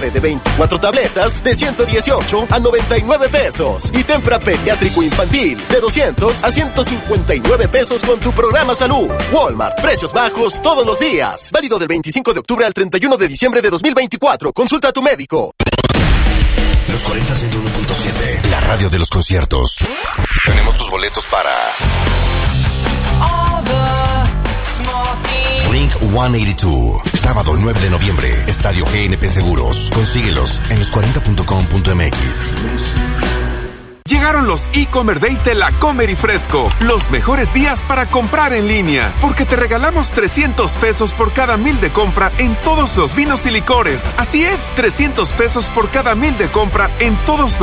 Jarabe de 24 tabletas de 118 a 99 pesos. Y Tempra pediátrico infantil de 200 a 159 pesos con tu programa Salud. Walmart, precios bajos todos los días. Válido del 25 de octubre al 31 de diciembre de 2024. Consulta a tu médico. Los 40 101.7, la radio de los conciertos. Tenemos tus boletos para Blink 182, sábado 9 de noviembre, Estadio GNP Seguros. Consíguelos en los40.com.mx. Llegaron los e-Comer Days de La Comer y Fresco. Los mejores días para comprar en línea. Porque te regalamos 300 pesos por cada 1,000 de compra en todos los vinos y licores. Así es, 300 pesos por cada 1,000 de compra en todos los